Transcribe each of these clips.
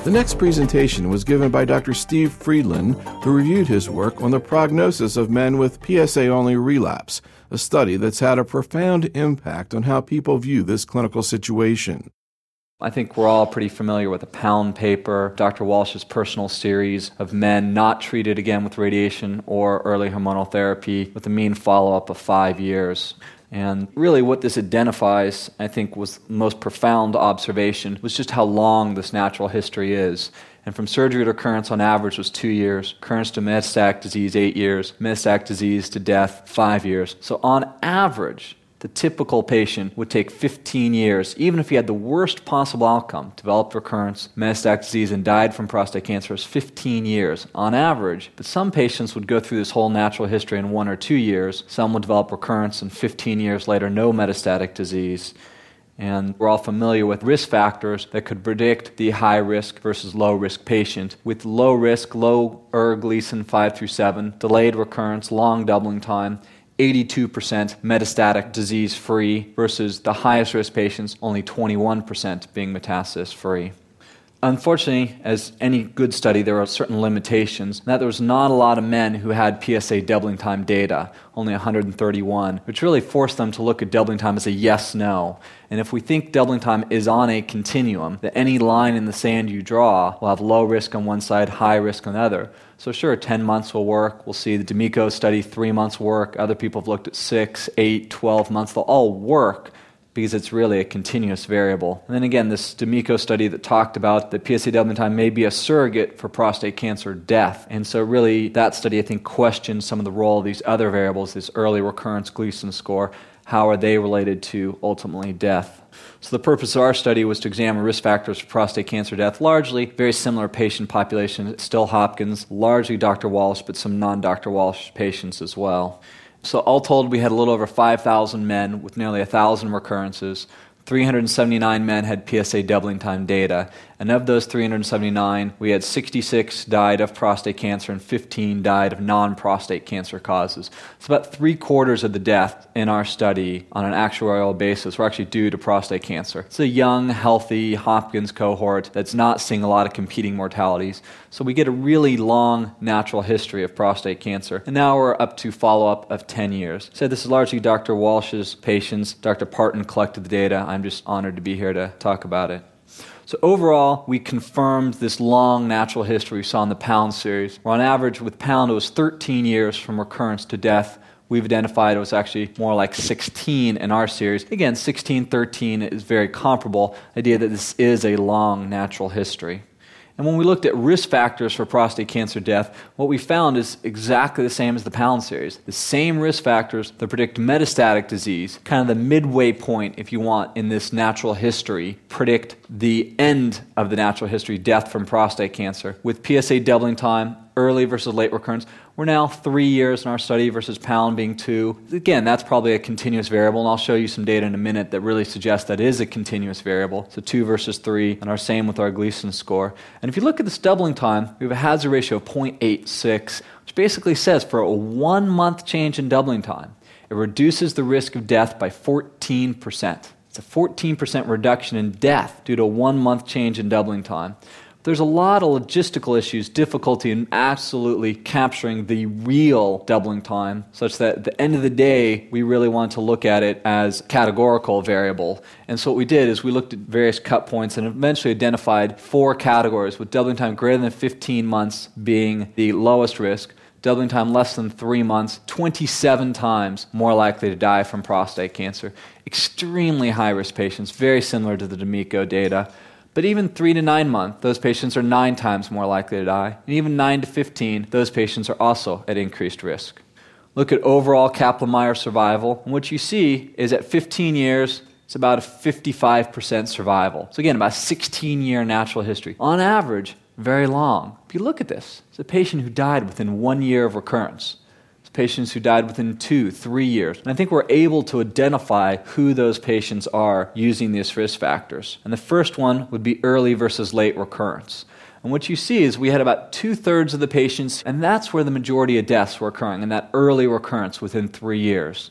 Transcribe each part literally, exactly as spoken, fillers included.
The next presentation was given by Doctor Steve Friedland, who reviewed his work on the prognosis of men with P S A-only relapse, a study that's had a profound impact on how people view this clinical situation. I think we're all pretty familiar with the Pound paper, Doctor Walsh's personal series of men not treated again with radiation or early hormonal therapy with a mean follow-up of five years. And really what this identifies, I think, was the most profound observation, was just how long this natural history is. And from surgery to recurrence on average was two years, recurrence to metastatic disease eight years, metastatic disease to death five years. So on average, the typical patient would take fifteen years, even if he had the worst possible outcome, developed recurrence, metastatic disease, and died from prostate cancer, is fifteen years on average. But some patients would go through this whole natural history in one or two years. Some would develop recurrence, and fifteen years later, no metastatic disease. And we're all familiar with risk factors that could predict the high-risk versus low-risk patient. With low risk, low E R Gleason five through seven, delayed recurrence, long doubling time, eighty-two percent metastatic disease-free versus the highest-risk patients, only twenty-one percent being metastasis-free. Unfortunately, as any good study, there are certain limitations, that there was not a lot of men who had P S A doubling time data, only one hundred thirty-one, which really forced them to look at doubling time as a yes-no. And if we think doubling time is on a continuum, that any line in the sand you draw will have low risk on one side, high risk on the other. So sure, ten months will work. We'll see the D'Amico study, three months work. Other people have looked at six, eight, twelve months. They'll all work, because it's really a continuous variable. And then again, this D'Amico study that talked about that P S A doubling time may be a surrogate for prostate cancer death. And so really, that study, I think, questioned some of the role of these other variables, this early recurrence Gleason score. How are they related to, ultimately, death? So the purpose of our study was to examine risk factors for prostate cancer death, largely very similar patient population, still Hopkins, largely Doctor Walsh, but some non-Doctor Walsh patients as well. So all told, we had a little over five thousand men with nearly one thousand recurrences. three hundred seventy-nine men had P S A doubling time data, and of those three hundred seventy-nine, we had sixty-six died of prostate cancer and fifteen died of non-prostate cancer causes. So about three quarters of the death in our study on an actuarial basis were actually due to prostate cancer. It's a young, healthy Hopkins cohort that's not seeing a lot of competing mortalities. So we get a really long natural history of prostate cancer. And now we're up to follow-up of ten years. So this is largely Doctor Walsh's patients. Doctor Parton collected the data. I'm just honored to be here to talk about it. So overall, we confirmed this long natural history we saw in the Pound series, where on average with Pound it was thirteen years from recurrence to death. We've identified it was actually more like sixteen in our series. Again, sixteen, thirteen is very comparable, idea that this is a long natural history. And when we looked at risk factors for prostate cancer death, what we found is exactly the same as the Pound series. The same risk factors that predict metastatic disease, kind of the midway point, if you want, in this natural history, predict the end of the natural history, death from prostate cancer. With P S A doubling time, early versus late recurrence, we're now three years in our study versus Pound being two. Again, that's probably a continuous variable, and I'll show you some data in a minute that really suggests that is a continuous variable. So two versus three, and our same with our Gleason score. And if you look at this doubling time, we have a hazard ratio of zero point eight six, which basically says for a one-month change in doubling time, it reduces the risk of death by fourteen percent. It's a fourteen percent reduction in death due to a one-month change in doubling time. There's a lot of logistical issues, difficulty in absolutely capturing the real doubling time, such that at the end of the day, we really want to look at it as a categorical variable. And so what we did is we looked at various cut points and eventually identified four categories, with doubling time greater than fifteen months being the lowest risk, doubling time less than three months, twenty-seven times more likely to die from prostate cancer. Extremely high-risk patients, very similar to the D'Amico data. But even three to nine months, those patients are nine times more likely to die. And even nine to fifteen, those patients are also at increased risk. Look at overall Kaplan-Meier survival, and what you see is at fifteen years, it's about a fifty-five percent survival. So again, about sixteen-year natural history. On average, very long. If you look at this, it's a patient who died within one year of recurrence. Patients who died within two, three years. And I think we're able to identify who those patients are using these risk factors. And the first one would be early versus late recurrence. And what you see is we had about two-thirds of the patients, and that's where the majority of deaths were occurring, in that early recurrence within three years.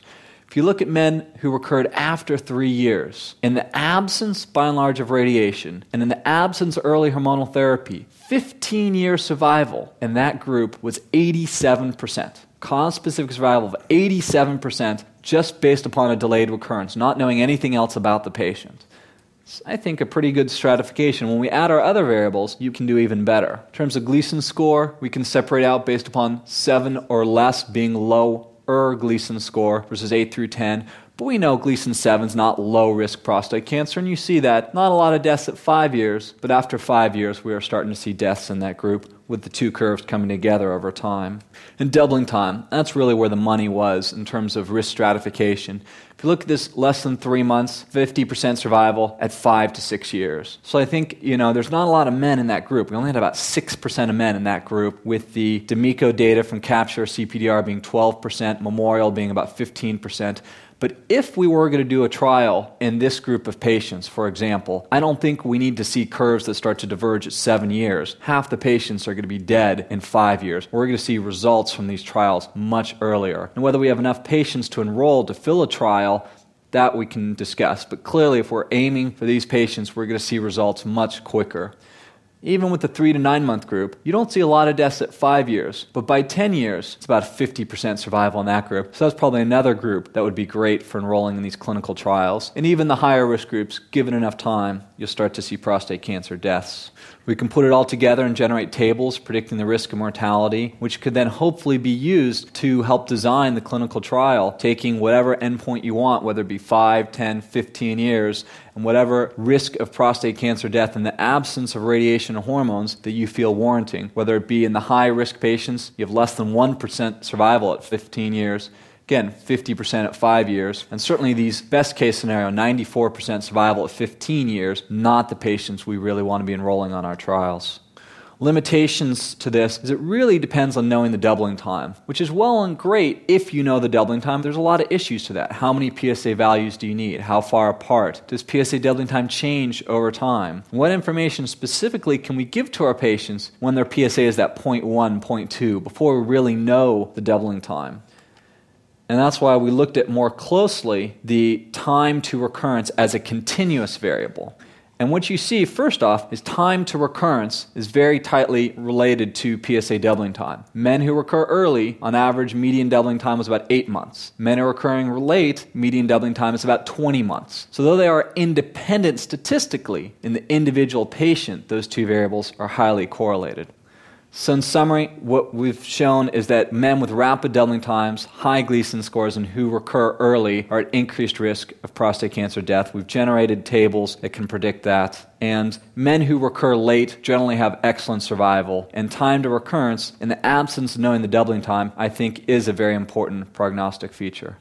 If you look at men who recurred after three years, in the absence, by and large, of radiation, and in the absence of early hormonal therapy, fifteen-year survival in that group was eighty-seven percent. Cause-specific survival of eighty-seven percent just based upon a delayed recurrence, not knowing anything else about the patient. It's, I think, a pretty good stratification. When we add our other variables, you can do even better. In terms of Gleason score, we can separate out based upon seven or less being lower Gleason score versus eight through ten. But we know Gleason seven is not low-risk prostate cancer, and you see that. Not a lot of deaths at five years, but after five years, we are starting to see deaths in that group with the two curves coming together over time. And doubling time, that's really where the money was in terms of risk stratification. If you look at this less than three months, fifty percent survival at five to six years. So I think, you know, there's not a lot of men in that group. We only had about six percent of men in that group, with the D'Amico data from Capture C P D R being twelve percent, Memorial being about fifteen percent. But if we were going to do a trial in this group of patients, for example, I don't think we need to see curves that start to diverge at seven years. Half the patients are going to be dead in five years. We're going to see results from these trials much earlier. And whether we have enough patients to enroll to fill a trial, that we can discuss. But clearly, if we're aiming for these patients, we're going to see results much quicker. Even with the three to nine month group, you don't see a lot of deaths at five years, but by ten years, it's about fifty percent survival in that group. So that's probably another group that would be great for enrolling in these clinical trials. And even the higher risk groups, given enough time, you'll start to see prostate cancer deaths. We can put it all together and generate tables predicting the risk of mortality, which could then hopefully be used to help design the clinical trial, taking whatever endpoint you want, whether it be five, ten, fifteen years, and whatever risk of prostate cancer death in the absence of radiation and hormones that you feel warranting. Whether it be in the high-risk patients, you have less than one percent survival at fifteen years. Again, fifty percent at five years. And certainly these best-case scenario, ninety-four percent survival at fifteen years, not the patients we really want to be enrolling on our trials. Limitations to this is it really depends on knowing the doubling time, which is well and great if you know the doubling time. There's a lot of issues to that. How many P S A values do you need? How far apart? Does P S A doubling time change over time? What information specifically can we give to our patients when their P S A is at zero point one, zero point two, before we really know the doubling time? And that's why we looked at more closely the time to recurrence as a continuous variable. And what you see, first off, is time to recurrence is very tightly related to P S A doubling time. Men who recur early, on average, median doubling time was about eight months. Men who are recurring late, median doubling time is about twenty months. So though they are independent statistically in the individual patient, those two variables are highly correlated. So in summary, what we've shown is that men with rapid doubling times, high Gleason scores, and who recur early are at increased risk of prostate cancer death. We've generated tables that can predict that. And men who recur late generally have excellent survival. And time to recurrence, in the absence of knowing the doubling time, I think is a very important prognostic feature.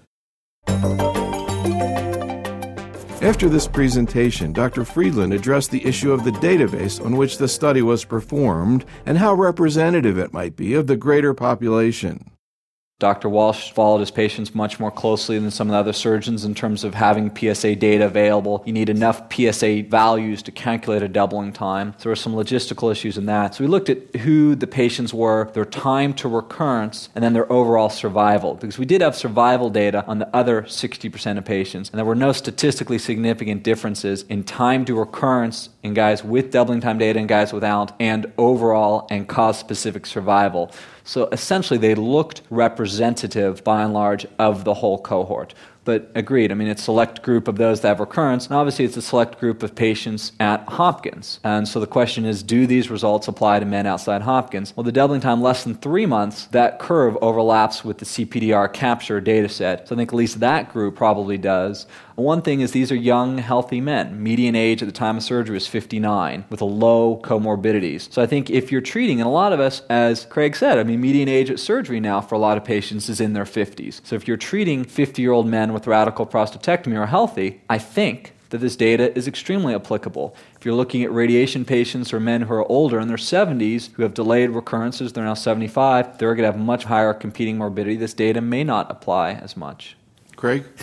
After this presentation, Doctor Friedland addressed the issue of the database on which the study was performed and how representative it might be of the greater population. Doctor Walsh followed his patients much more closely than some of the other surgeons in terms of having P S A data available. You need enough P S A values to calculate a doubling time. So there were some logistical issues in that. So we looked at who the patients were, their time to recurrence, and then their overall survival. Because we did have survival data on the other sixty percent of patients, and there were no statistically significant differences in time to recurrence in guys with doubling time data and guys without, and overall and cause-specific survival. So essentially, they looked representative, by and large, of the whole cohort. But agreed, I mean, it's a select group of those that have recurrence, and obviously it's a select group of patients at Hopkins. And so the question is, do these results apply to men outside Hopkins? Well, the doubling time less than three months, that curve overlaps with the C P D R Capture data set. So I think at least that group probably does. One thing is these are young, healthy men. Median age at the time of surgery was fifty-nine, with a low comorbidities. So I think if you're treating, and a lot of us, as Craig said, I mean, median age at surgery now for a lot of patients is in their fifties. So if you're treating fifty-year-old men with radical prostatectomy who are healthy, I think that this data is extremely applicable. If you're looking at radiation patients or men who are older in their seventies who have delayed recurrences, they're now seventy-five, they're going to have much higher competing morbidity. This data may not apply as much. Craig?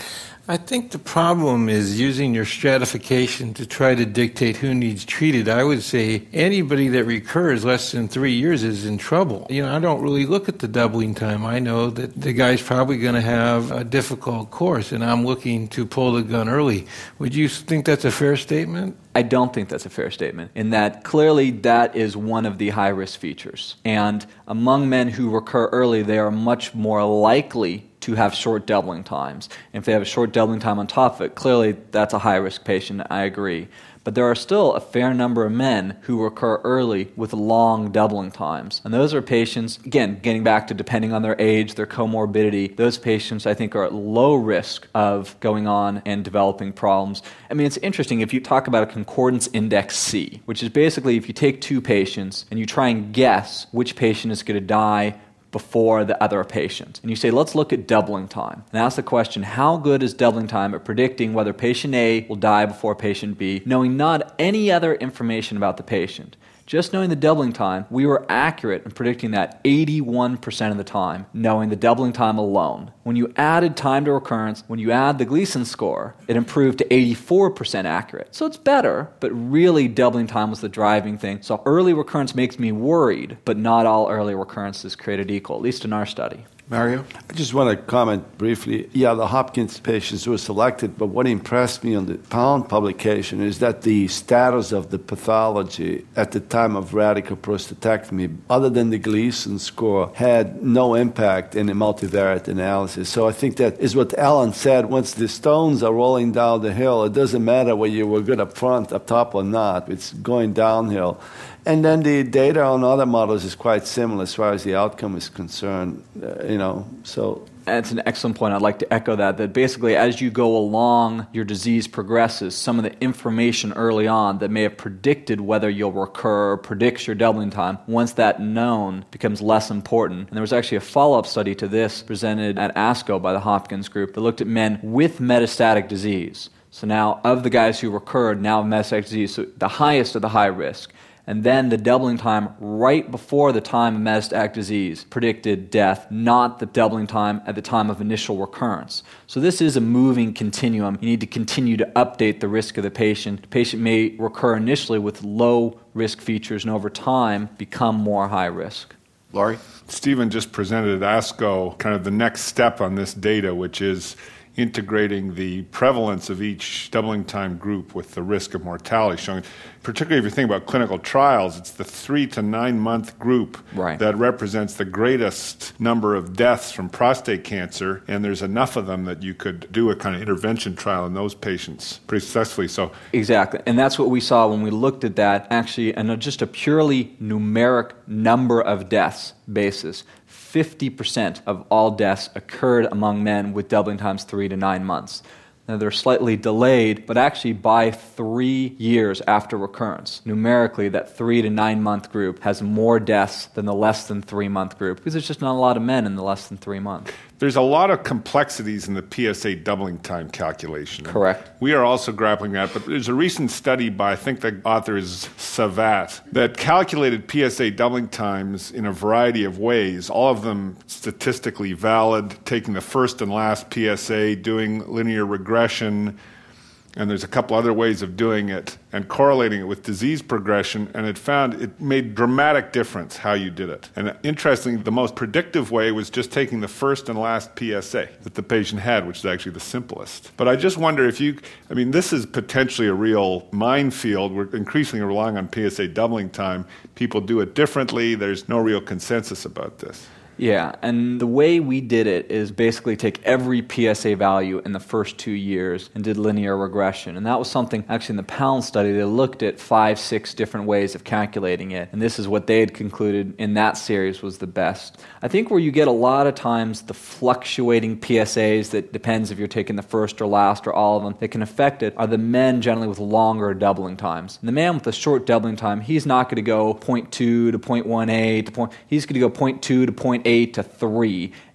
I think the problem is using your stratification to try to dictate who needs treated. I would say anybody that recurs less than three years is in trouble. You know, I don't really look at the doubling time. I know that the guy's probably going to have a difficult course, and I'm looking to pull the gun early. Would you think that's a fair statement? I don't think that's a fair statement, in that clearly that is one of the high-risk features. And among men who recur early, they are much more likely to have short doubling times. And if they have a short doubling time on top of it, clearly that's a high-risk patient, I agree. But there are still a fair number of men who recur early with long doubling times. And those are patients, again, getting back to depending on their age, their comorbidity, those patients I think are at low risk of going on and developing problems. I mean, it's interesting if you talk about a concordance index C, which is basically if you take two patients and you try and guess which patient is going to die before the other patient. And you say, let's look at doubling time. And ask the question, how good is doubling time at predicting whether patient A will die before patient B, knowing not any other information about the patient? Just knowing the doubling time, we were accurate in predicting that eighty-one percent of the time, knowing the doubling time alone. When you added time to recurrence, when you add the Gleason score, it improved to eighty-four percent accurate. So it's better, but really doubling time was the driving thing. So early recurrence makes me worried, but not all early recurrence is created equal, at least in our study. Mario? I just want to comment briefly. Yeah, the Hopkins patients were selected, but what impressed me on the Pound publication is that the status of the pathology at the time of radical prostatectomy, other than the Gleason score, had no impact in the multivariate analysis. So I think that is what Alan said. Once the stones are rolling down the hill, it doesn't matter whether you were good up front, up top or not. It's going downhill. And then the data on other models is quite similar as far as the outcome is concerned, uh, you know, so... That's an excellent point. I'd like to echo that, that basically as you go along, your disease progresses, some of the information early on that may have predicted whether you'll recur or predicts your doubling time, once that known, becomes less important. And there was actually a follow-up study to this presented at ASCO by the Hopkins group that looked at men with metastatic disease. So now, of the guys who recurred, now have metastatic disease, so the highest of the high risk. And then the doubling time right before the time of metastatic disease predicted death, not the doubling time at the time of initial recurrence. So this is a moving continuum. You need to continue to update the risk of the patient. The patient may recur initially with low risk features and over time become more high risk. Laurie? Stephen just presented at ASCO kind of the next step on this data, which is integrating the prevalence of each doubling time group with the risk of mortality, showing, particularly if you think about clinical trials, it's the three to nine month group right. that represents the greatest number of deaths from prostate cancer, and there's enough of them that you could do a kind of intervention trial in those patients pretty successfully. So exactly, and that's what we saw when we looked at that, actually, and just a purely numeric number of deaths basis. fifty percent of all deaths occurred among men with doubling times three to nine months. Now, they're slightly delayed, but actually by three years after recurrence. Numerically, that three to nine month group has more deaths than the less than three month group, because there's just not a lot of men in the less than three months. There's a lot of complexities in the P S A doubling time calculation. Correct. We are also grappling that, but there's a recent study by, I think the author is Savat, that calculated P S A doubling times in a variety of ways, all of them statistically valid, taking the first and last P S A, doing linear regression, and there's a couple other ways of doing it, and correlating it with disease progression, and it found it made dramatic difference how you did it. And interestingly, the most predictive way was just taking the first and last P S A that the patient had, which is actually the simplest. But I just wonder if you, I mean, this is potentially a real minefield. We're increasingly relying on P S A doubling time. People do it differently. There's no real consensus about this. Yeah, and the way we did it is basically take every P S A value in the first two years and did linear regression. And that was something, actually in the Pound study, they looked at five, six different ways of calculating it. And this is what they had concluded in that series was the best. I think where you get a lot of times the fluctuating P S As that depends if you're taking the first or last or all of them, that can affect it are the men generally with longer doubling times. And the man with a short doubling time, he's not going to go zero point two to zero point one eight to point, he's going to go zero point two to zero point eight to three.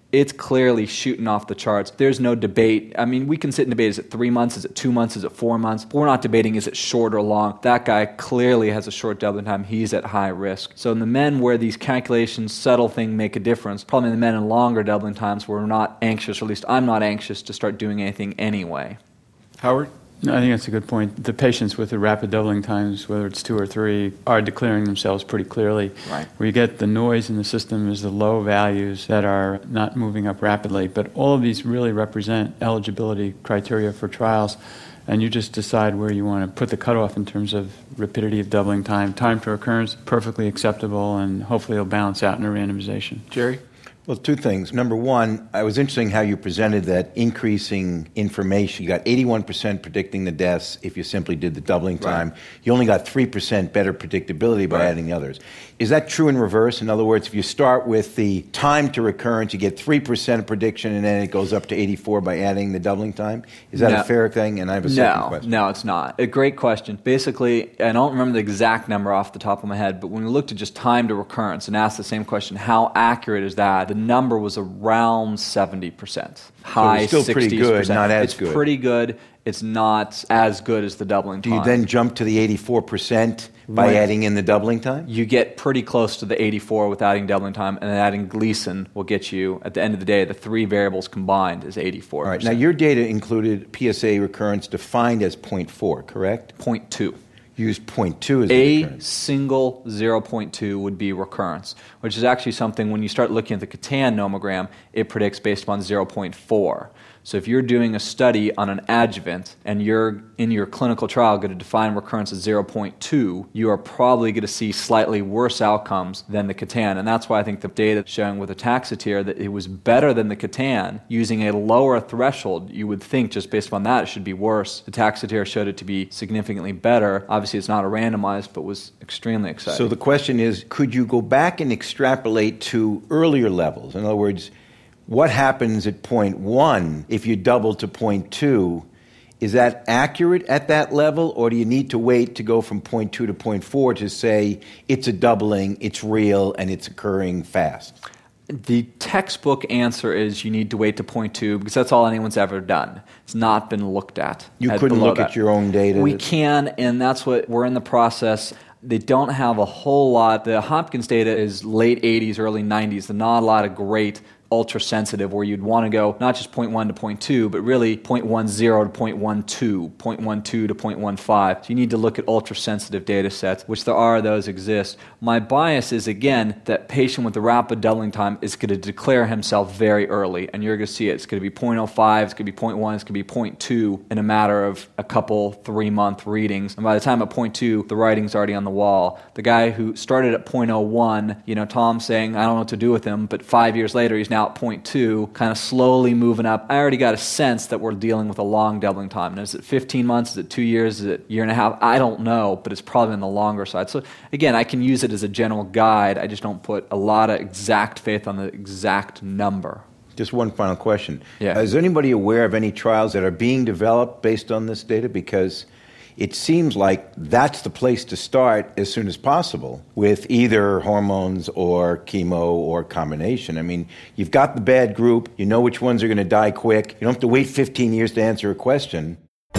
it's clearly shooting off the charts. There's no debate. I mean, we can sit and debate, is it three months, is it two months, is it four months? But we're not debating, is it short or long? That guy clearly has a short doubling time. He's at high risk. So in the men where these calculations, subtle thing, make a difference, probably in the men in longer doubling times where we're not anxious, or at least I'm not anxious to start doing anything anyway. Howard? No, I think that's a good point. The patients with the rapid doubling times, whether it's two or three, are declaring themselves pretty clearly. Right. Where you get the noise in the system is the low values that are not moving up rapidly. But all of these really represent eligibility criteria for trials, and you just decide where you want to put the cutoff in terms of rapidity of doubling time. Time to recurrence, perfectly acceptable, and hopefully it'll balance out in a randomization. Jerry? Well, two things. Number one, I was interesting how you presented that increasing information. You got eighty-one percent predicting the deaths if you simply did the doubling time. Right. You only got three percent better predictability by right. adding the others. Is that true in reverse? In other words, if you start with the time to recurrence, you get three percent prediction, and then it goes up to eighty-four by adding the doubling time? Is that no. a fair thing? And I have a second no, question. No, it's not. A great question. Basically, I don't remember the exact number off the top of my head, but when we looked at just time to recurrence and asked the same question, how accurate is that? The number was around seventy percent. High so it's still pretty good, percent. not as it's good. It's pretty good. It's not as good as the doubling time. time. Do you then jump to the eighty-four percent by when adding in the doubling time? You get pretty close to the eighty-four with adding doubling time, and then adding Gleason will get you, at the end of the day, the three variables combined is eighty-four percent. All right. Now, your data included P S A recurrence defined as zero point four, correct? zero point two. Used zero point two as a recurrence. single zero point two would be recurrence, which is actually something when you start looking at the Catan nomogram, it predicts based upon zero point four. So if you're doing a study on an adjuvant and you're in your clinical trial going to define recurrence as zero point two, you are probably going to see slightly worse outcomes than the Catan. And that's why I think the data showing with the Taxotere that it was better than the Catan using a lower threshold. You would think just based upon that it should be worse. The Taxotere showed it to be significantly better. Obviously it's not a randomized, but was extremely exciting. So the question is, could you go back and extrapolate to earlier levels? In other words, what happens at point one if you double to point two? Is that accurate at that level, or do you need to wait to go from point two to point four to say it's a doubling, it's real, and it's occurring fast? The textbook answer is you need to wait to point two because that's all anyone's ever done. It's not been looked at. You at couldn't look that. at your own data? We can, and that's what we're in the process. They don't have a whole lot. The Hopkins data is late eighties, early nineties. There's not a lot of great ultra-sensitive where you'd want to go not just point one to point two, but really point one zero to point one two, point one two to point one five. So you need to look at ultra-sensitive data sets, which there are, those exist. My bias is, again, that patient with the rapid doubling time is going to declare himself very early, and you're going to see it. It's going to be point oh five, it's going to be point one, it's going to be point two in a matter of a couple three-month readings. And by the time at point two, the writing's already on the wall. The guy who started at point oh one, you know, Tom's saying, I don't know what to do with him, but five years later, he's now at point two, kind of slowly moving up. I already got a sense that we're dealing with a long doubling time. And is it fifteen months? Is it two years? Is it a year and a half? I don't know, but it's probably on the longer side. So again, I can use it as a general guide. I just don't put a lot of exact faith on the exact number. Just one final question. Yeah. Uh, is anybody aware of any trials that are being developed based on this data? Because it seems like that's the place to start as soon as possible with either hormones or chemo or combination. I mean, you've got the bad group. You know which ones are going to die quick. You don't have to wait fifteen years to answer a question.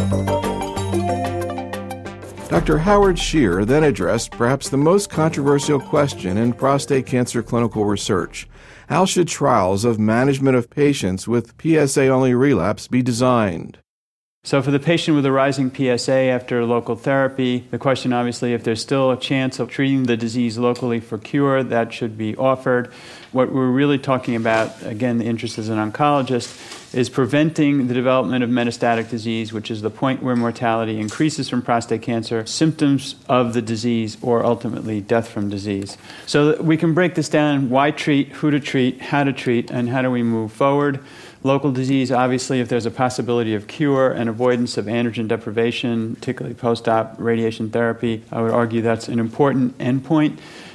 Doctor Howard Scheer then addressed perhaps the most controversial question in prostate cancer clinical research. How should trials of management of patients with P S A-only relapse be designed? So for the patient with a rising P S A after local therapy, the question obviously if there's still a chance of treating the disease locally for cure, that should be offered. What we're really talking about, again, the interest as an oncologist, is preventing the development of metastatic disease, which is the point where mortality increases from prostate cancer, symptoms of the disease, or ultimately death from disease. So we can break this down: why treat, who to treat, how to treat, and how do we move forward. Local disease, obviously, if there's a possibility of cure and avoidance of androgen deprivation, particularly post-op radiation therapy, I would argue that's an important endpoint.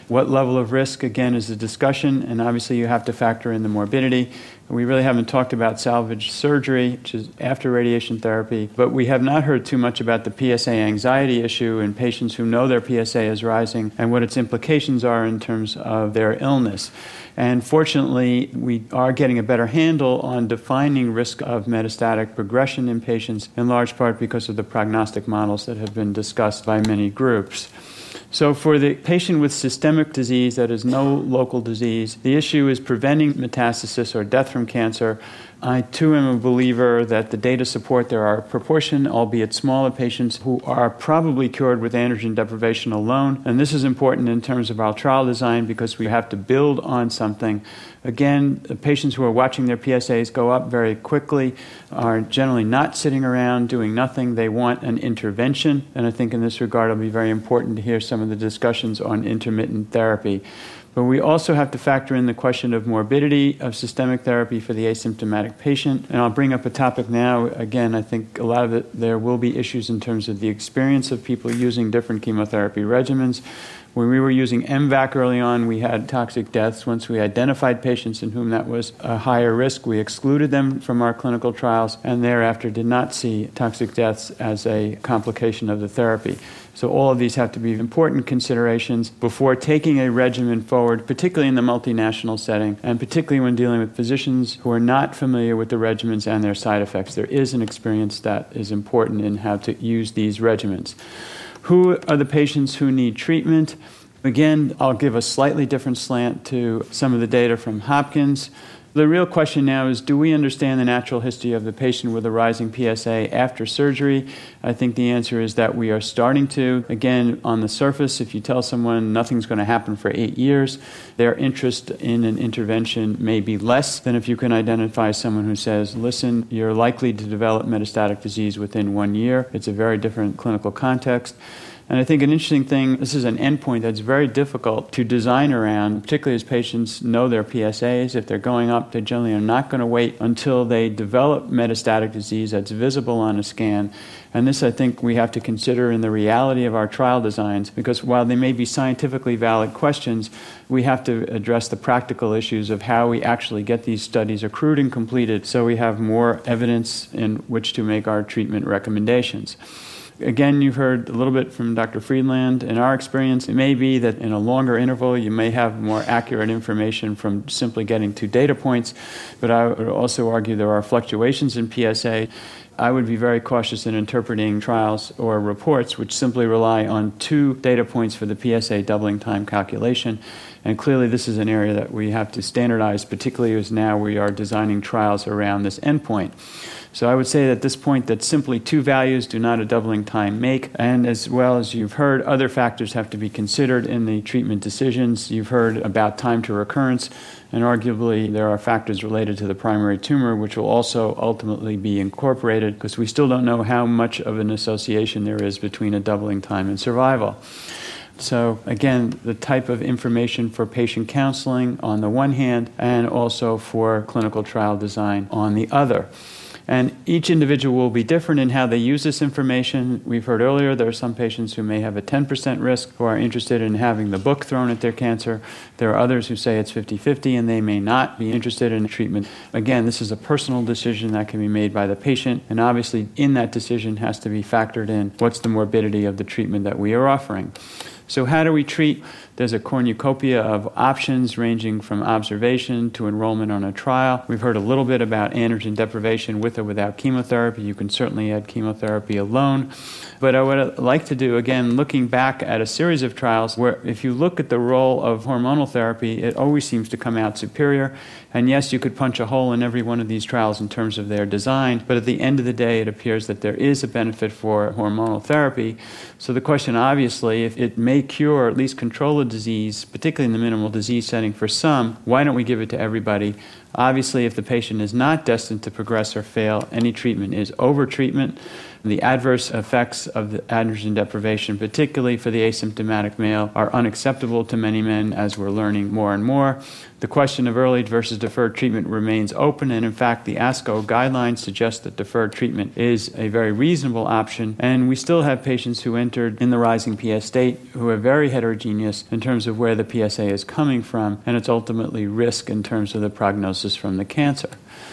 What level of risk, again, is a discussion, and obviously you have to factor in the morbidity. We really haven't talked about salvage surgery, which is after radiation therapy, but we have not heard too much about the P S A anxiety issue in patients who know their P S A is rising and what its implications are in terms of their illness. And fortunately, we are getting a better handle on defining risk of metastatic progression in patients, in large part because of the prognostic models that have been discussed by many groups. So for the patient with systemic disease, that is no local disease, the issue is preventing metastasis or death from cancer. I, too, am a believer that the data support there are a proportion, albeit smaller, patients who are probably cured with androgen deprivation alone. And this is important in terms of our trial design because we have to build on something. Again, the patients who are watching their P S As go up very quickly are generally not sitting around doing nothing. They want an intervention. And I think in this regard, it'll be very important to hear some of the discussions on intermittent therapy. But we also have to factor in the question of morbidity of systemic therapy for the asymptomatic patient. And I'll bring up a topic now. Again, I think a lot of it, there will be issues in terms of the experience of people using different chemotherapy regimens. When we were using M VAC early on, we had toxic deaths. Once we identified patients in whom that was a higher risk, we excluded them from our clinical trials and thereafter did not see toxic deaths as a complication of the therapy. So all of these have to be important considerations before taking a regimen forward, particularly in the multinational setting, and particularly when dealing with physicians who are not familiar with the regimens and their side effects. There is an experience that is important in how to use these regimens. Who are the patients who need treatment? Again, I'll give a slightly different slant to some of the data from Hopkins. The real question now is, do we understand the natural history of the patient with a rising P S A after surgery? I think the answer is that we are starting to. Again, on the surface, if you tell someone nothing's going to happen for eight years, their interest in an intervention may be less than if you can identify someone who says, listen, you're likely to develop metastatic disease within one year. It's a very different clinical context. And I think an interesting thing, this is an endpoint that's very difficult to design around, particularly as patients know their P S As. If they're going up, they generally are not going to wait until they develop metastatic disease that's visible on a scan. And this, I think, we have to consider in the reality of our trial designs, because while they may be scientifically valid questions, we have to address the practical issues of how we actually get these studies accrued and completed so we have more evidence in which to make our treatment recommendations. Again, you've heard a little bit from Doctor Friedland. In our experience, it may be that in a longer interval, you may have more accurate information from simply getting two data points, but I would also argue there are fluctuations in P S A. I would be very cautious in interpreting trials or reports which simply rely on two data points for the P S A doubling time calculation. And clearly this is an area that we have to standardize, particularly as now we are designing trials around this endpoint. So I would say at this point that simply two values do not a doubling time make. And as well as you've heard, other factors have to be considered in the treatment decisions. You've heard about time to recurrence, and arguably there are factors related to the primary tumor which will also ultimately be incorporated because we still don't know how much of an association there is between a doubling time and survival. So again, the type of information for patient counseling on the one hand and also for clinical trial design on the other. And each individual will be different in how they use this information. We've heard earlier there are some patients who may have a ten percent risk who are interested in having the book thrown at their cancer. There are others who say it's fifty-fifty and they may not be interested in treatment. Again, this is a personal decision that can be made by the patient, and obviously in that decision has to be factored in what's the morbidity of the treatment that we are offering. So how do we treat? There's a cornucopia of options ranging from observation to enrollment on a trial. We've heard a little bit about androgen deprivation with or without chemotherapy. You can certainly add chemotherapy alone. But I would like to do, again, looking back at a series of trials where if you look at the role of hormonal therapy, it always seems to come out superior. And yes, you could punch a hole in every one of these trials in terms of their design, but at the end of the day, it appears that there is a benefit for hormonal therapy. So the question, obviously, if it may cure or at least control a disease, particularly in the minimal disease setting for some, why don't we give it to everybody? Obviously, if the patient is not destined to progress or fail, any treatment is over-treatment. The adverse effects of the androgen deprivation, particularly for the asymptomatic male, are unacceptable to many men, as we're learning more and more. The question of early versus deferred treatment remains open, and in fact, the ASCO guidelines suggest that deferred treatment is a very reasonable option, and we still have patients who entered in the rising P S state who are very heterogeneous in terms of where the P S A is coming from, and it's ultimately risk in terms of the prognosis from the cancer.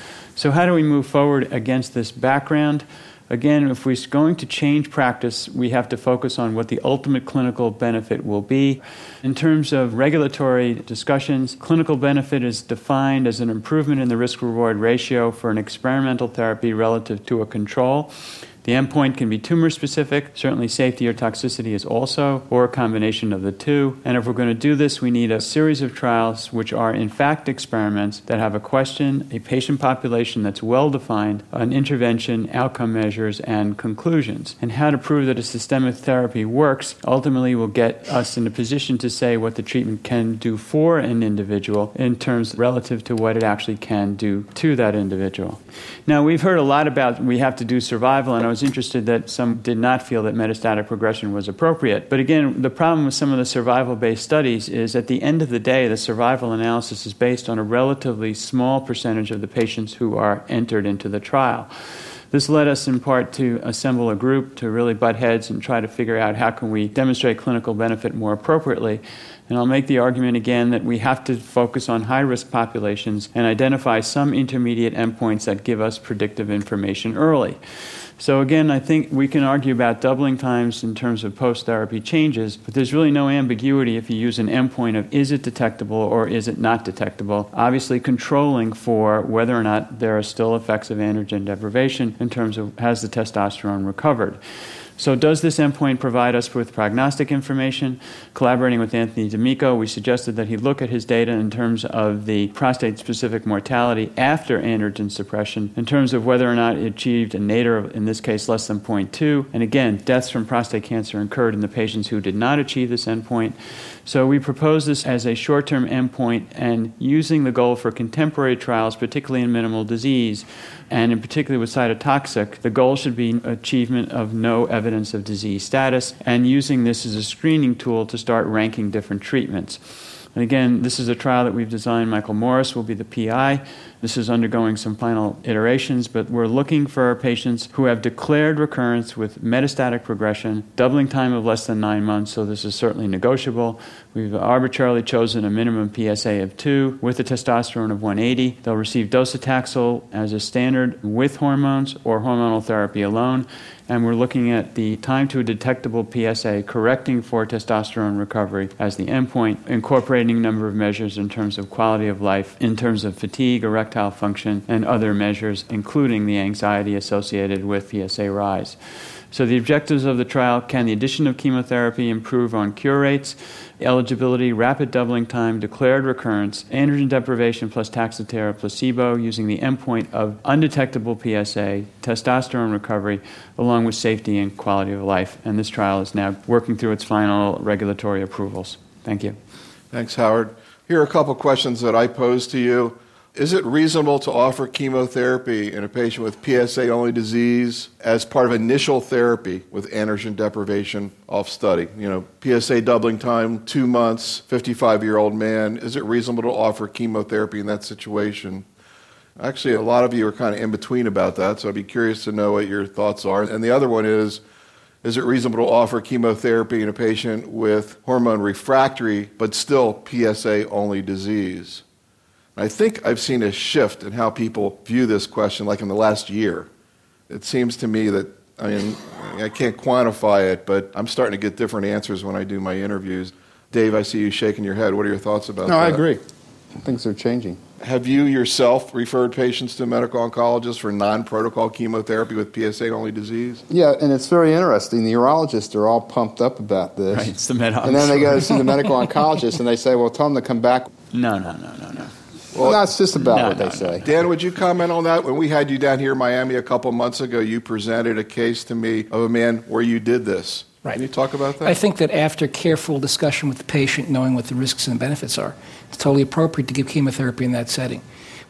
So how do we move forward against this background? Again, if we're going to change practice, we have to focus on what the ultimate clinical benefit will be. In terms of regulatory discussions, clinical benefit is defined as an improvement in the risk-reward ratio for an experimental therapy relative to a control. The endpoint can be tumor-specific. Certainly safety or toxicity is also, or a combination of the two. And if we're going to do this, we need a series of trials which are in fact experiments that have a question, a patient population that's well-defined, an intervention, outcome measures, and conclusions. And how to prove that a systemic therapy works ultimately will get us in a position to say what the treatment can do for an individual in terms relative to what it actually can do to that individual. Now, we've heard a lot about we have to do survival, and I was interested that some did not feel that metastatic progression was appropriate. But again, the problem with some of the survival-based studies is at the end of the day, the survival analysis is based on a relatively small percentage of the patients who are entered into the trial. This led us in part to assemble a group to really butt heads and try to figure out how can we demonstrate clinical benefit more appropriately. And I'll make the argument again that we have to focus on high-risk populations and identify some intermediate endpoints that give us predictive information early. So again, I think we can argue about doubling times in terms of post-therapy changes, but there's really no ambiguity if you use an endpoint of is it detectable or is it not detectable, obviously controlling for whether or not there are still effects of androgen deprivation in terms of has the testosterone recovered. So does this endpoint provide us with prognostic information? Collaborating with Anthony D'Amico, we suggested that he look at his data in terms of the prostate-specific mortality after androgen suppression, in terms of whether or not it achieved a nadir of, in this case, less than zero point two. And again, deaths from prostate cancer occurred in the patients who did not achieve this endpoint. So we propose this as a short-term endpoint, and using the goal for contemporary trials, particularly in minimal disease, and in particular with cytotoxic, the goal should be achievement of no evidence of disease status, and using this as a screening tool to start ranking different treatments. And again, this is a trial that we've designed. Michael Morris will be the P I. This is undergoing some final iterations, but we're looking for patients who have declared recurrence with metastatic progression, doubling time of less than nine months, so this is certainly negotiable. We've arbitrarily chosen a minimum P S A of two with a testosterone of one eighty. They'll receive docetaxel as a standard with hormones or hormonal therapy alone. And we're looking at the time to a detectable P S A, correcting for testosterone recovery as the endpoint, incorporating a number of measures in terms of quality of life, in terms of fatigue, erectile function, and other measures, including the anxiety associated with P S A rise. So the objectives of the trial: can the addition of chemotherapy improve on cure rates? Eligibility, rapid doubling time, declared recurrence, androgen deprivation plus Taxotere placebo, using the endpoint of undetectable P S A, testosterone recovery, along with safety and quality of life. And this trial is now working through its final regulatory approvals. Thank you. Thanks, Howard. Here are a couple questions that I pose to you. Is it reasonable to offer chemotherapy in a patient with P S A-only disease as part of initial therapy with androgen deprivation off study? You know, P S A doubling time, two months, fifty-five-year-old man. Is it reasonable to offer chemotherapy in that situation? Actually, a lot of you are kind of in between about that, so I'd be curious to know what your thoughts are. And the other one is, is it reasonable to offer chemotherapy in a patient with hormone refractory but still P S A-only disease? I think I've seen a shift in how people view this question, like in the last year. It seems to me that, I mean, I can't quantify it, but I'm starting to get different answers when I do my interviews. Dave, I see you shaking your head. What are your thoughts about no, that? No, I agree. Things are changing. Have you yourself referred patients to a medical oncologist for non-protocol chemotherapy with P S A-only disease? Yeah, and it's very interesting. The urologists are all pumped up about this. Right, it's the med And then they go to see the medical oncologist, and they say, well, tell them to come back. No, no, no, no, no. Well, that's just about no, what they no, say. No. Dan, would you comment on that? When we had you down here in Miami a couple months ago, you presented a case to me of a man where you did this. Right. Can you talk about that? I think that after careful discussion with the patient, knowing what the risks and benefits are, it's totally appropriate to give chemotherapy in that setting.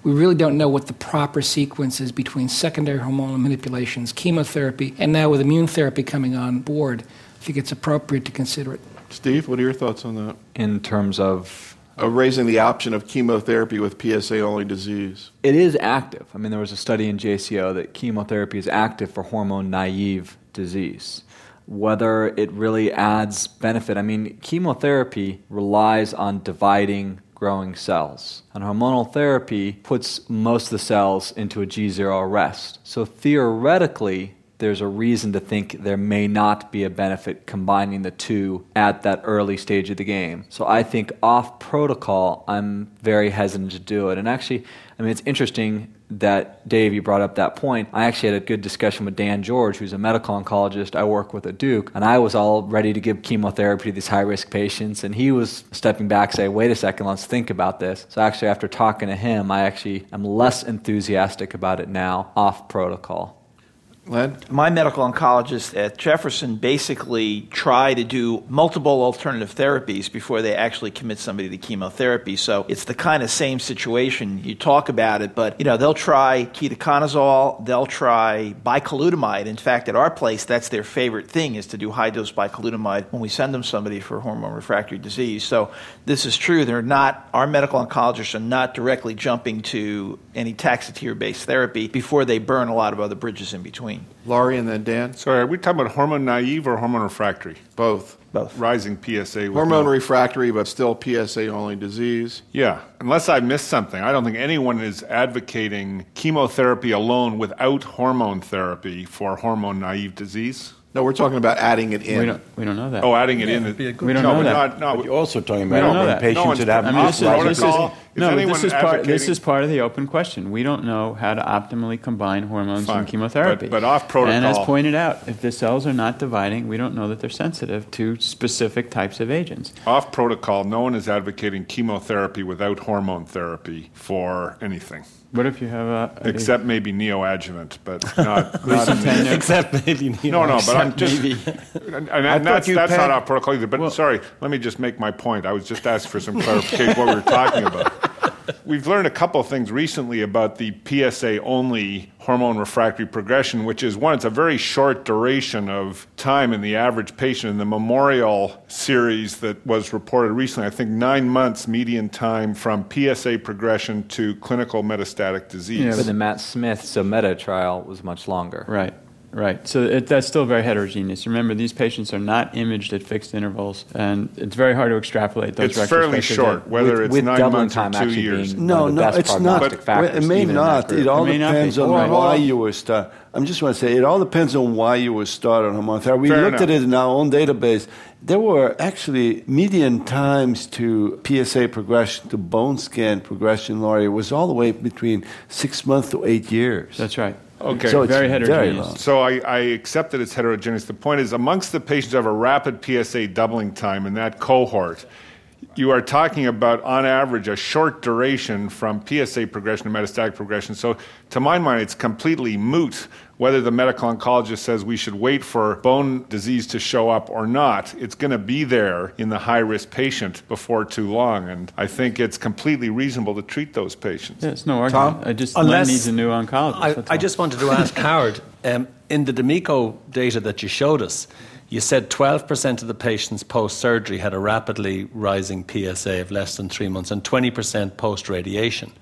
we really don't know what the proper sequence is between secondary hormonal manipulations, chemotherapy, and now with immune therapy coming on board. I think it's appropriate to consider it. Steve, what are your thoughts on that? In terms of Of raising the option of chemotherapy with P S A-only disease. It is active. I mean, there was a study in J C O that chemotherapy is active for hormone-naive disease. Whether it really adds benefit, I mean, chemotherapy relies on dividing growing cells. And hormonal therapy puts most of the cells into a G zero arrest. So theoretically, there's a reason to think there may not be a benefit combining the two at that early stage of the game. So I think off protocol, I'm very hesitant to do it. And actually, I mean, it's interesting that, Dave, you brought up that point. I actually had a good discussion with Dan George, who's a medical oncologist I work with at Duke, and I was all ready to give chemotherapy to these high-risk patients, and he was stepping back saying, wait a second, let's think about this. So actually, after talking to him, I actually am less enthusiastic about it now, off protocol. Len? My medical oncologist at Jefferson basically try to do multiple alternative therapies before they actually commit somebody to chemotherapy. So it's the kind of same situation. You talk about it, but you know they'll try ketoconazole, they'll try bicalutamide. In fact, at our place, that's their favorite thing is to do high-dose bicalutamide when we send them somebody for hormone refractory disease. So this is true. They're not, our medical oncologists are not directly jumping to any taxotere-based therapy before they burn a lot of other bridges in between. Laurie and then Dan? Sorry, are we talking about hormone naive or hormone refractory? Both. Both. Rising P S A. With Hormone no- refractory, but still P S A-only disease. Yeah, unless I missed something. I don't think anyone is advocating chemotherapy alone without hormone therapy for hormone naive disease. No, we're talking about adding it in. We don't, we don't know that. Oh, adding it in. We don't no, know but that. Not, no, But you're also talking We about don't know that. patients No one's- that have I mean, this is, Protocol. this is, Is no, anyone this is, part, this advocating- is part of the open question. We don't know how to optimally combine hormones Fine. and chemotherapy. But- but off protocol. And as pointed out, if the cells are not dividing, we don't know that they're sensitive to specific types of agents. Off protocol, no one is advocating chemotherapy without hormone therapy for anything. What if you have a... a Except maybe neoadjuvant, but not, not in the, Except maybe no, no. But I'm just, maybe. and, and that's, you that's paid- not off protocol either. But Well- sorry, let me just make my point. I was just asking for some clarification what we were talking about. We've learned a couple of things recently about the P S A-only hormone refractory progression, which is, one, it's a very short duration of time in the average patient. In the Memorial series that was reported recently, I think nine months median time from P S A progression to clinical metastatic disease. Yeah, But the Matt Smith Someta trial was much longer. Right, right. So it, that's still very heterogeneous. Remember, these patients are not imaged at fixed intervals, and it's very hard to extrapolate those It's fairly retrospective short, data. whether With- it's with nine doubling months or time two actually years. being- No, one of the no, best it's not. prognostic factors It may even in that not. group. It all It may not depends be. on All right. why you were started. I'm just want to say, it all depends on why you were started on hormone therapy. We Fair looked at enough. it in our own database. There were actually median times to P S A progression, to bone scan progression, Laurie, was all the way between six months to eight years. That's right. Okay. So it's Very very heterogeneous. long. So I, I accept that it's heterogeneous. The point is, amongst the patients who have a rapid P S A doubling time in that cohort, you are talking about, on average, a short duration from P S A progression to metastatic progression. So to my mind, it's completely moot whether the medical oncologist says we should wait for bone disease to show up or not. It's going to be there in the high-risk patient before too long, and I think it's completely reasonable to treat those patients. Yeah, it's no argument. I just Len Unless- needs a new oncologist. I, that's I all. just wanted to ask Howard, um, in the D'Amico data that you showed us, you said twelve percent of the patients post-surgery had a rapidly rising P S A of less than three months and twenty percent post-radiation.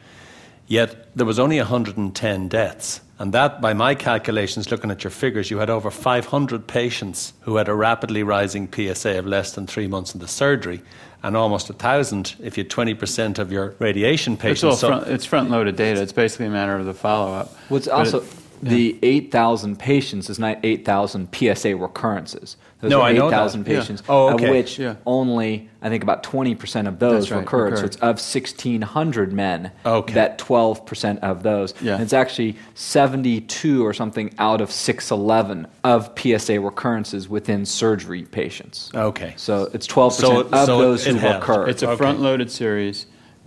Yet there was only one hundred ten deaths. And that, by my calculations, looking at your figures, you had over five hundred patients who had a rapidly rising P S A of less than three months in the surgery, and almost one thousand if you had twenty percent of your radiation patients. It's all So- front, it's front-loaded data. It's basically a matter of the follow-up. What's But also it- the eight thousand patients is not eight thousand P S A recurrences. Those No, are I know eight thousand that. Yeah. patients, Oh, okay. of which Yeah. only I think about twenty percent of those That's right, recurred. So recurred. it's of sixteen hundred men. Okay. That twelve percent of those. Yeah. And it's actually seventy-two or something out of six eleven of P S A recurrences within surgery patients. Okay. So it's twelve percent So- of so those it who helped. recur. It's a Okay. front-loaded series.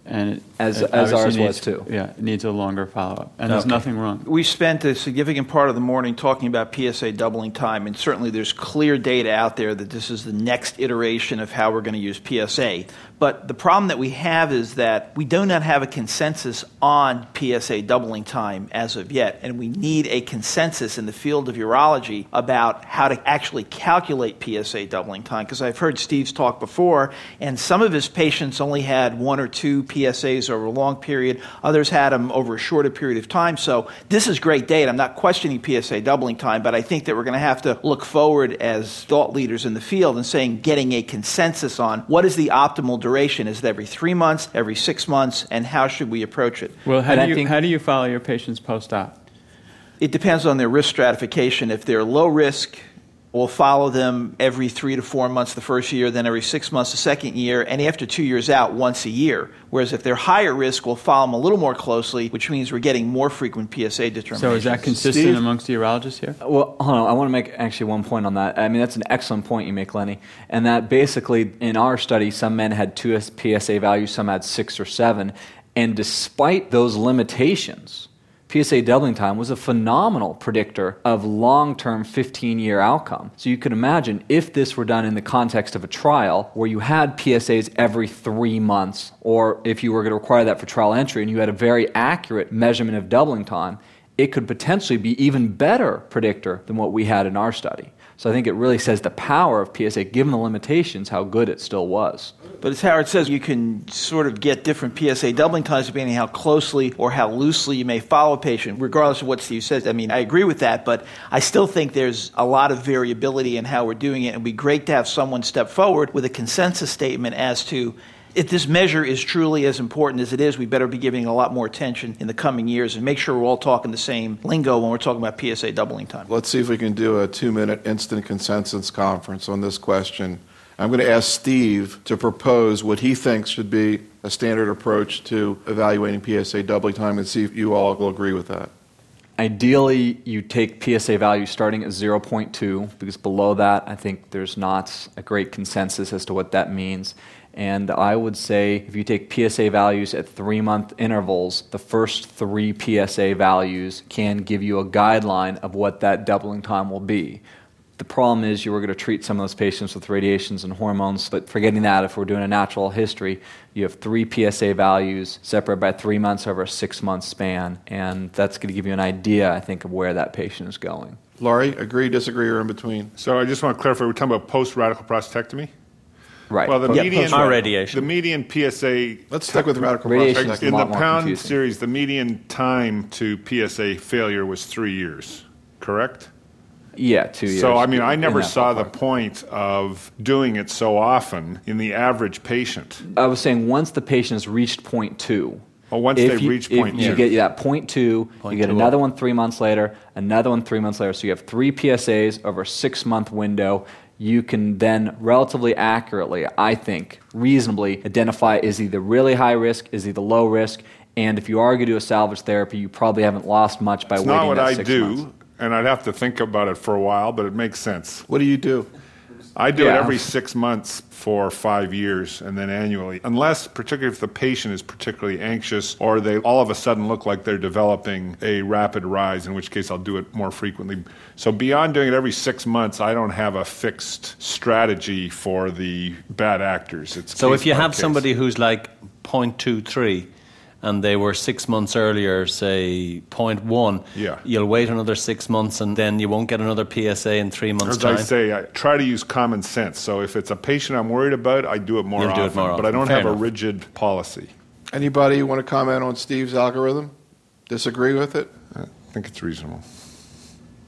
And it, As- it as ours obviously was, needs- too. Yeah, it needs a longer follow-up. And there's Okay. nothing wrong. We spent a significant part of the morning talking about P S A doubling time, and certainly there's clear data out there that this is the next iteration of how we're going to use P S A. But the problem that we have is that we do not have a consensus on P S A doubling time as of yet, and we need a consensus in the field of urology about how to actually calculate P S A doubling time, because I've heard Steve's talk before, and some of his patients only had one or two P S As over a long period. Others had them over a shorter period of time. So this is great data. I'm not questioning P S A doubling time, but I think that we're going to have to look forward as thought leaders in the field and saying, getting a consensus on what is the optimal duration. Is it every three months, every six months, and how should we approach it? Well, how And do, I you, think- how do you follow your patients post-op? It depends on their risk stratification. If they're low risk, we'll follow them every three to four months the first year, then every six months the second year, and after two years out, once a year. Whereas if they're higher risk, we'll follow them a little more closely, which means we're getting more frequent P S A determinations. So is that consistent Steve? amongst the urologists here? Well, hold on. I want to make actually one point on that. I mean, that's an excellent point you make, Lenny. And that basically, in our study, some men had two P S A values, some had six or seven. And despite those limitations, P S A doubling time was a phenomenal predictor of long-term fifteen-year outcome. So you can imagine if this were done in the context of a trial where you had P S As every three months, or if you were going to require that for trial entry and you had a very accurate measurement of doubling time, it could potentially be even better predictor than what we had in our study. So I think it really says the power of P S A, given the limitations, how good it still was. But as Howard says, you can sort of get different P S A doubling times depending on how closely or how loosely you may follow a patient, regardless of what Steve says. I mean, I agree with that, but I still think there's a lot of variability in how we're doing it. It would be great to have someone step forward with a consensus statement as to, if this measure is truly as important as it is, we better be giving a lot more attention in the coming years and make sure we're all talking the same lingo when we're talking about P S A doubling time. Let's see if we can do a two-minute instant consensus conference on this question. I'm going to ask Steve to propose what he thinks should be a standard approach to evaluating P S A doubling time and see if you all will agree with that. Ideally, you take P S A values starting at zero point two, because below that, I think there's not a great consensus as to what that means. And I would say if you take P S A values at three-month intervals, the first three P S A values can give you a guideline of what that doubling time will be. The problem is you were going to treat some of those patients with radiations and hormones, but forgetting that, if we're doing a natural history, you have three P S A values separated by three months over a six-month span, and that's going to give you an idea, I think, of where that patient is going. Laurie, agree, disagree, or in between? So I just want to clarify, we're talking about post-radical prostatectomy? Right. Well, the Yeah, median, post-radiation. the median P S A... Let's stick with radical Radiation prostatectomy. is a In the lot more Pound confusing. series, the median time to P S A failure was three years, correct? Yeah, two years. So, I mean, I in never that saw the ballpark. point of doing it so often in the average patient. I was saying once the patient has reached point two. Oh, once if they've you, reached if point you two. get that point two, Point you get two another up. one three months later, another one three months later. So you have three P S As over a six-month window. You can then relatively accurately, I think, reasonably identify is he the really high risk, is he the low risk, and if you are going to do a salvage therapy, you probably haven't lost much by It's waiting not what that I six do, months. and I'd have to think about it for a while, but it makes sense. What do you do? I do Yeah. it every six months for five years and then annually, unless, particularly if the patient is particularly anxious or they all of a sudden look like they're developing a rapid rise, in which case I'll do it more frequently. So beyond doing it every six months, I don't have a fixed strategy for the bad actors. It's So case if you by have case. somebody who's like zero point two three and they were six months earlier, say zero point one, Yeah. you'll wait another six months and then you won't get another P S A in three months' As time. I say, I try to use common sense. So if it's a patient I'm worried about, I do it more, You'll often, do it more but I often. don't Fair have enough. a rigid policy. Anybody want to comment on Steve's algorithm? Disagree with it? I think it's reasonable.